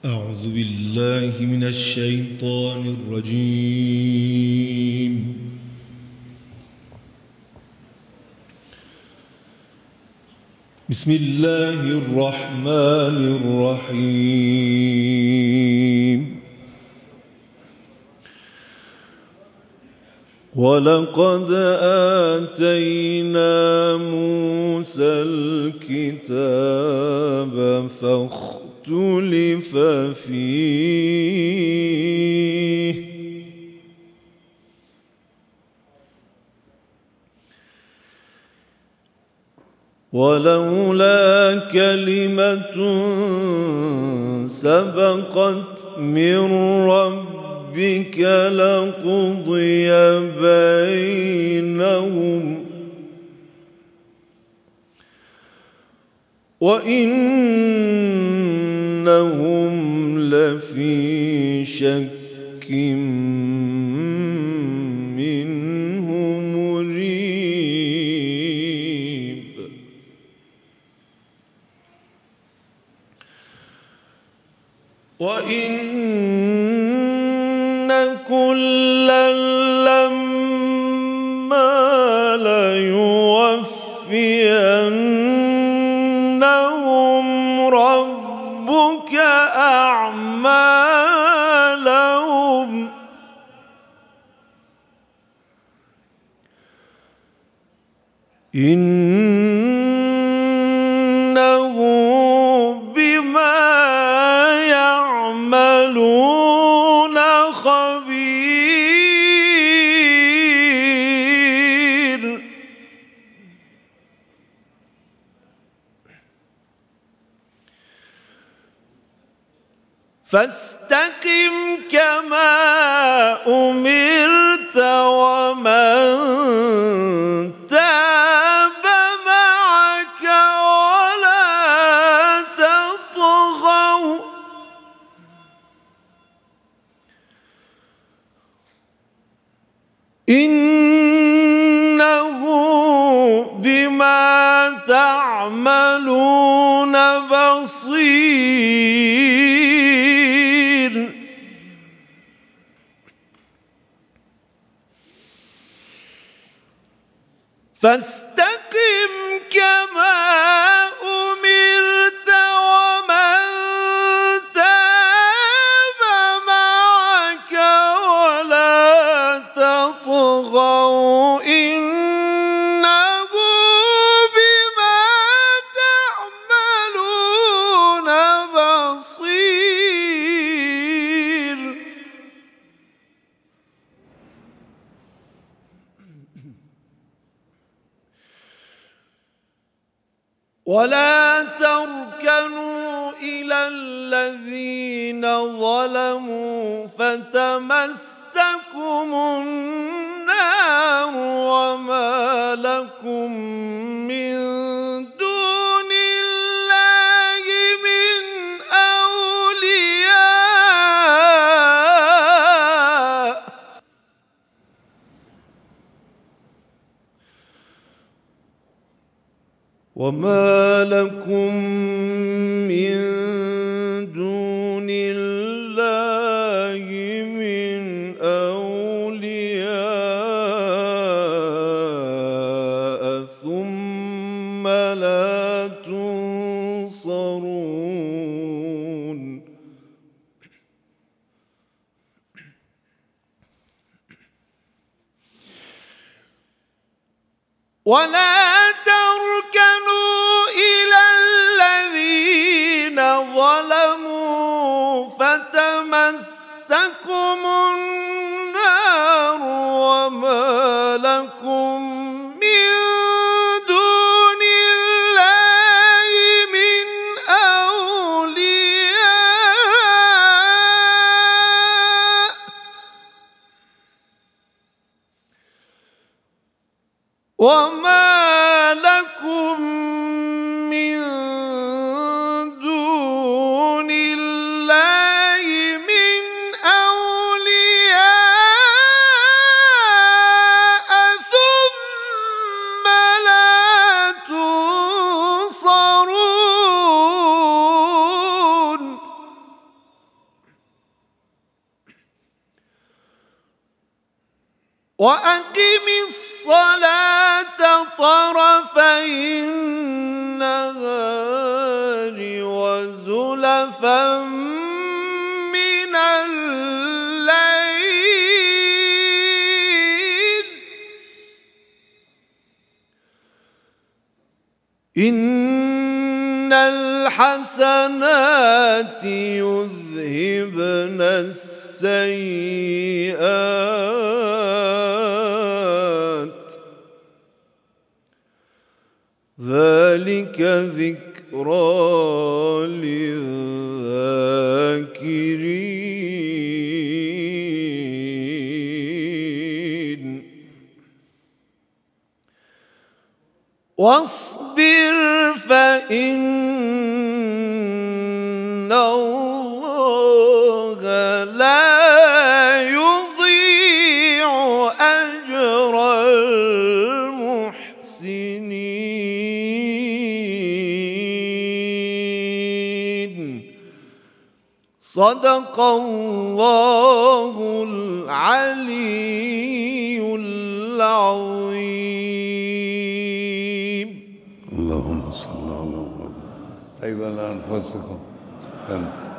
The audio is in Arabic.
أعوذ بالله من الشيطان الرجيم. بسم الله الرحمن الرحيم. ولقد آتينا موسى الكتاب فاختلف فيه ولولا كلمة سبقت من ربك لقضي بينهم وإنهم لفي شك منه مريب. وإن كلا لما ليوفينهم ربك أعمالهم إنه بما يعملون خبير. فاستقم كما أمرت ومن تاب معك ولا تطغوا إنه بما تعملون بصير. فاستقم كما أمرت ومن تاب معك ولا تطغوا إنه بما تعملون بصير. ولا تركنوا إلى الذين ظلموا فتمسكم النار وما لكم من دون الله من أولياء وما لكم من دون الله من أولياء ثم لا تنصرون. ولا تركنوا إلى الذين ظلموا فتمسكم النار وما لكم من دون الله من أولياء وما لكم من دون الله من أولياء ثم لا تنصرون. وأقم الصلاة طرفي النهار وزلفا من الليل إن الحسنات يذهبن السيئات ذلك ذكرى للذاكرين واصبر فإن الله لا يضيع أجر المحسنين صدق الله العلي العظيم. اللهم صل على محمد. أيوة أنفسكم.